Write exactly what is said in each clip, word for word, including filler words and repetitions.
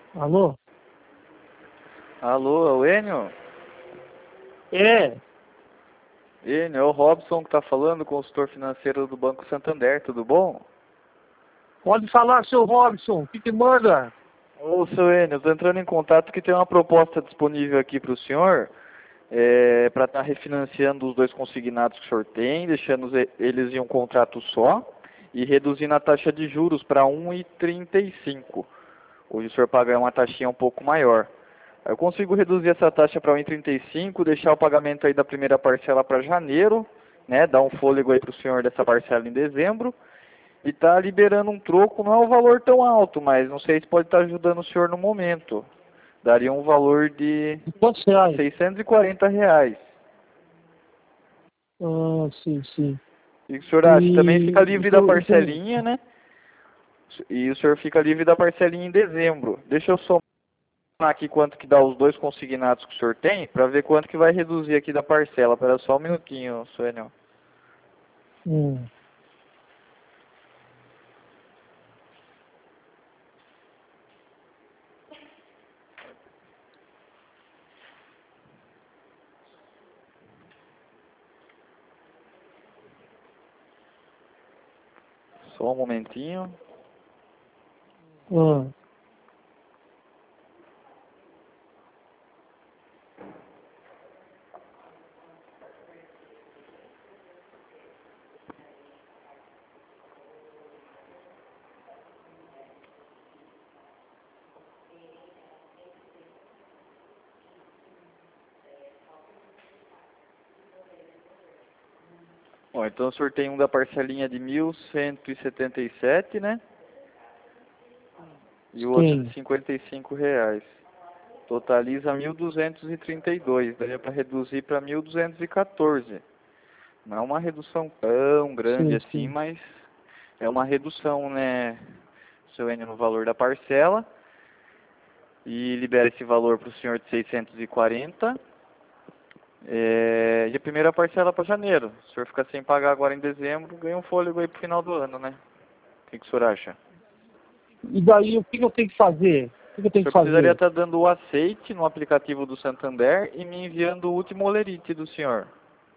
Alô? Alô, é o Enio? É, Enio, é o Robson que está falando, consultor financeiro do Banco Santander, tudo bom? pode falar, seu Robson, o que que manda? Ô, seu Enio, eu estou entrando em contato que tem uma proposta disponível aqui para o senhor, é, para estar refinanciando os dois consignados que o senhor tem, deixando ze- eles em um contrato só e reduzindo a taxa de juros para um vírgula trinta e cinco. Hoje o senhor paga uma taxinha um pouco maior. Eu consigo reduzir essa taxa para um vírgula trinta e cinco, deixar o pagamento aí da primeira parcela para janeiro, né, dar um fôlego aí para o senhor dessa parcela em dezembro, e tá liberando um troco, não é um valor tão alto, mas não sei se pode estar ajudando o senhor no momento. Daria um valor de De quantos reais? seiscentos e quarenta reais. Ah, sim, sim. E o senhor acha? Também fica E, livre da eu, eu, parcelinha, né? E o senhor fica livre da parcelinha em dezembro. Deixa eu somar aqui quanto que dá os dois consignados que o senhor tem, para ver quanto que vai reduzir aqui da parcela. Espera só um minutinho, Suênio. hum, Só um momentinho. ah, Bom, então o senhor tem um da parcelinha de mil cento e setenta e sete, né? E o outro de tem. cinquenta e cinco reais. Totaliza mil duzentos e trinta e dois. Daria para reduzir para mil duzentos e quatorze. Não é uma redução tão grande Sim, assim, sim. mas é uma redução, né, seu N, no valor da parcela. E libera esse valor para o senhor de seiscentos e quarenta. É, e a primeira parcela para janeiro. Se o senhor ficar sem pagar agora em dezembro, ganha um fôlego aí para o final do ano, né? O que, que o senhor acha? E daí, o que que eu tenho que fazer? O que que eu O tenho senhor que precisaria fazer? estar dando o aceite no aplicativo do Santander e me enviando o último olerite do senhor.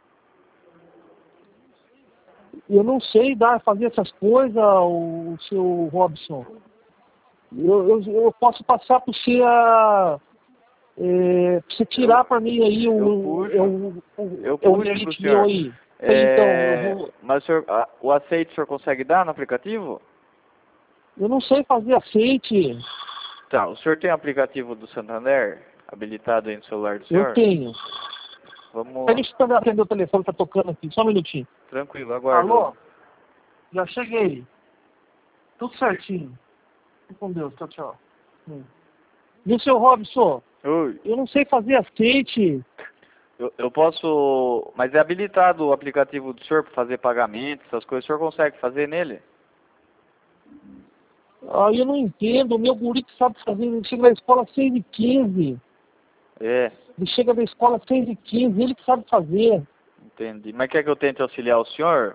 Eu não sei dar, fazer essas coisas, o, seu Robson. Eu, eu, eu posso passar para você a... É, pra você Eu, tirar para mim aí eu o, é puxo, o, o, eu é o puxo para o limite meu senhor. aí. Sei, então, eu É, vou... mas o, senhor, a- o aceite o senhor consegue dar no aplicativo? Eu não sei fazer aceite. Tá, o senhor tem o aplicativo do Santander habilitado aí no celular do Eu senhor? tenho. Vamos, Deixa eu atender o telefone, tá tocando aqui. Só um minutinho. tranquilo, aguardo. Alô? Já cheguei. Tudo certinho. Fique com Deus. Tchau, tchau. Hum. E o seu Robson? Oi, Eu não sei fazer aceite. eu, eu posso, mas é habilitado o aplicativo do senhor para fazer pagamento, essas coisas, o senhor consegue fazer nele? Aí eu não entendo. O meu guri que sabe fazer. Ele chega na escola às seis e quinze. É, Ele chega da escola às seis e quinze. Ele que sabe fazer. entendi. Mas quer que eu tente auxiliar o senhor?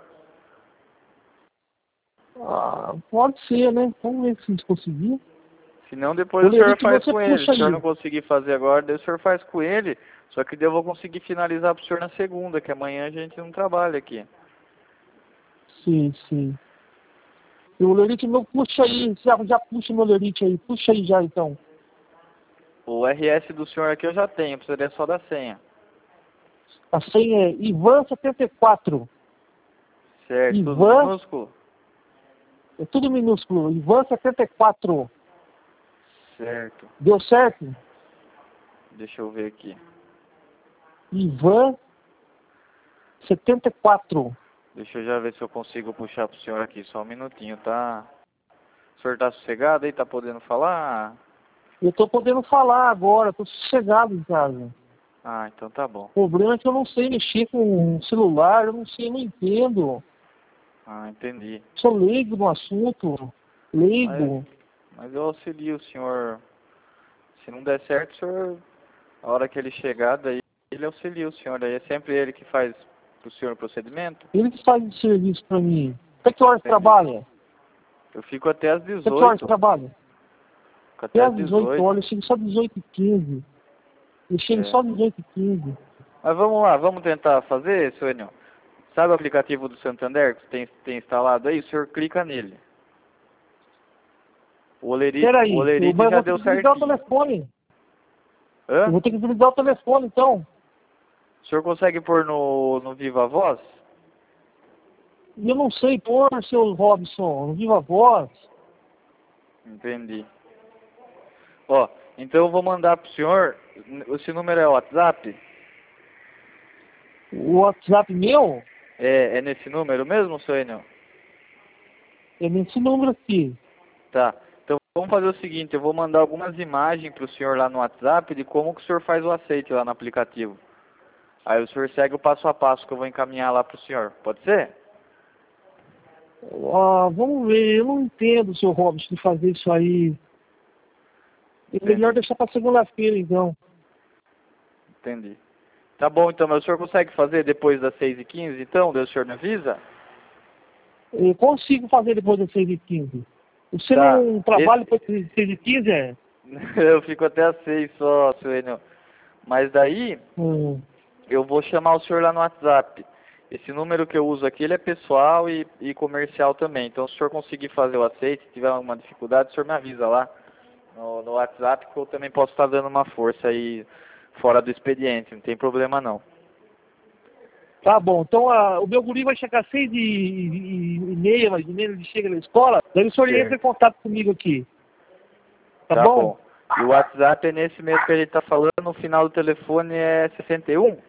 Ah, pode ser, né? Vamos ver se a gente conseguir. Se não, depois O o senhor Lerite faz você com ele. Se puxa o senhor aí. não conseguir fazer agora, daí o senhor faz com ele. Só que daí eu vou conseguir finalizar para o senhor na segunda, que amanhã a gente não trabalha aqui. Sim, sim. E o Lerite meu puxa aí. Já, já puxa o meu Lerite aí. Puxa aí já, então. O R S do senhor aqui eu já tenho, precisaria só da senha. A senha é Ivan setenta e quatro. Certo, tudo Ivan, minúsculo? é tudo minúsculo. Ivan setenta e quatro. Certo. Deu certo? Deixa eu ver aqui. Ivan setenta e quatro. Deixa eu já ver se eu consigo puxar pro senhor aqui, só um minutinho, tá? O senhor tá sossegado aí, tá podendo falar? Eu tô podendo falar agora, tô sossegado em casa. Ah, então tá bom. O problema é que eu não sei mexer com celular, eu não sei, eu não entendo. Ah, entendi. Sou leigo no assunto. Mas, Leigo. mas eu auxilio o senhor. Se não der certo, o senhor, a hora que ele chegar, daí ele auxilia o senhor. Daí é sempre ele que faz pro senhor o procedimento? Ele que faz esse serviço pra mim. Até que horas Entendi. trabalha? Eu fico até às Até que horas dezoito. trabalha? Fica até Até às às dezoito dezoito. horas, eu chego só dezoito e quinze. Eu chego É. só dezoito e quinze. Mas vamos lá, vamos tentar fazer, seu Enio. Sabe o aplicativo do Santander que você tem, tem instalado aí? O senhor clica nele. O Olerite, o Peraí, eu, Olerite mas eu já vou ter deu que desligar o certinho. telefone. Eu Hã? vou ter que desligar o telefone, então. O senhor consegue pôr no, no Viva Voz? E eu não sei pôr, seu Robson, no Viva Voz. Entendi. Ó, então eu vou mandar pro senhor, esse número é o WhatsApp? O WhatsApp meu É, é nesse número mesmo, seu Enio? é nesse número aqui. Tá. Então vamos fazer o seguinte, eu vou mandar algumas imagens pro senhor lá no WhatsApp de como que o senhor faz o aceite lá no aplicativo. Aí o senhor segue o passo a passo que eu vou encaminhar lá pro senhor. Pode ser? Ah, vamos ver, eu não entendo, seu Robson, de fazer isso aí. É melhor Entendi. deixar para segunda-feira, então. Entendi. Tá bom, então, mas o senhor consegue fazer depois das seis e quinze, então? Daí o senhor me avisa? Eu consigo fazer depois das seis e quinze. Você Tá. não trabalha Esse... depois das seis e quinze, é? eu fico até às seis só, seu Enio. Mas daí, Hum. eu vou chamar o senhor lá no WhatsApp. Esse número que eu uso aqui, ele é pessoal e, e comercial também. Então, se o senhor conseguir fazer o aceite, se tiver alguma dificuldade, o senhor me avisa lá no, no WhatsApp, que eu também posso estar dando uma força aí fora do expediente. Não tem problema, não. Tá bom, então ah, o meu guri vai chegar às seis e, e, e meia, mais ou menos, ele chega na escola, daí o senhor entra em Certo. contato comigo aqui. Tá, Tá bom? bom. E o WhatsApp é nesse mesmo que a gente tá falando, o final do telefone é sessenta e um?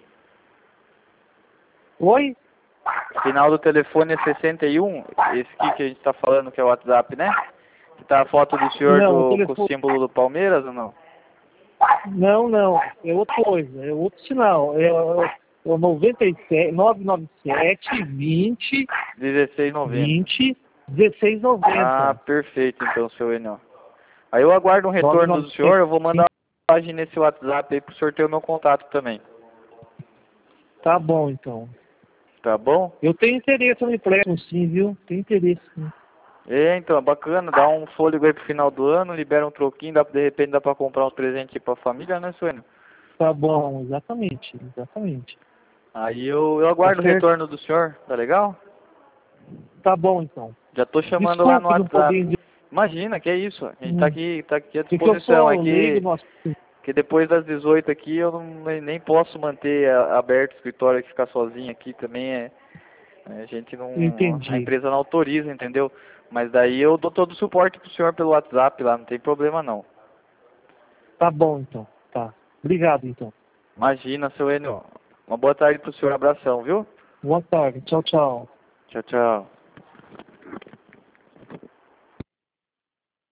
Oi? O final do telefone é sessenta e um? Esse aqui que a gente tá falando que é o WhatsApp, né? Que tá a foto do senhor Não, o do, com o telefone... símbolo do Palmeiras ou não? Não, não, é outra coisa, é outro sinal. É, é o noventa e sete, nove nove sete, vinte, dezesseis e noventa. vinte, dezesseis Ah, noventa. perfeito então, seu Enio. Aí eu aguardo um retorno do senhor, eu vou mandar uma mensagem nesse WhatsApp aí pro senhor ter o meu contato também. Tá bom, então. Tá bom? Eu tenho interesse no empréstimo, sim, viu? Tenho interesse, sim. É, então, é bacana, dá um fôlego aí pro final do ano, libera um troquinho, dá, de repente dá pra comprar uns presentes aí pra família, né, seu Enio? Tá bom, exatamente, exatamente. Aí eu, eu Tá aguardo o certo? retorno do senhor, tá legal? Tá bom, então. Já tô chamando lá no Desculpe não WhatsApp. poder... Imagina, que é isso, a gente tá Hum, aqui, tá aqui à porque eu disposição, é sou leigo que, no assunto. que depois das dezoito aqui eu não, nem nem posso manter a- aberto o escritório e ficar sozinho aqui também, é, a gente não, a Entendi. empresa não autoriza, entendeu? Mas daí eu dou todo o suporte pro senhor pelo WhatsApp lá, não tem problema não. Tá bom, então. Tá. Obrigado, então. Imagina, seu Enio. Uma boa tarde pro senhor, abração, viu? Boa tarde. Tchau, tchau. Tchau, tchau.